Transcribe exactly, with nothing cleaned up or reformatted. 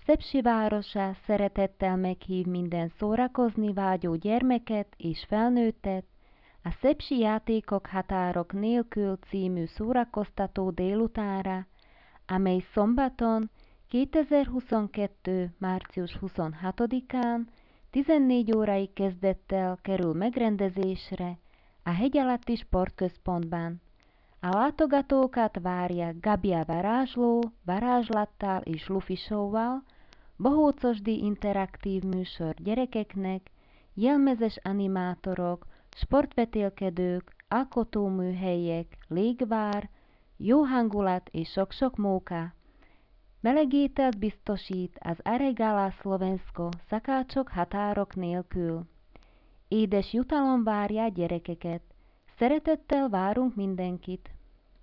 Szepsi városa szeretettel meghív minden szórakozni vágyó gyermeket és felnőttet a Szepsi Játékok Határok Nélkül című szórakoztató délutánra, amely szombaton, kétezer-huszonkettő. március huszonhatodikán tizennégy órai kezdettel kerül megrendezésre a Hegyalatti Sportközpontban. A látogatókat várják Gabia varázsló, varázslattal és lufi showval, bohócosdi interaktív műsor gyerekeknek, jelmezes animátorok, sportvetélkedők, alkotóműhelyek, légvár, jó hangulat és sok-sok móka. Melegételt biztosít az Aregala Slovensko szakácsok határok nélkül. Édes jutalom várja a gyerekeket. Szeretettel várunk mindenkit!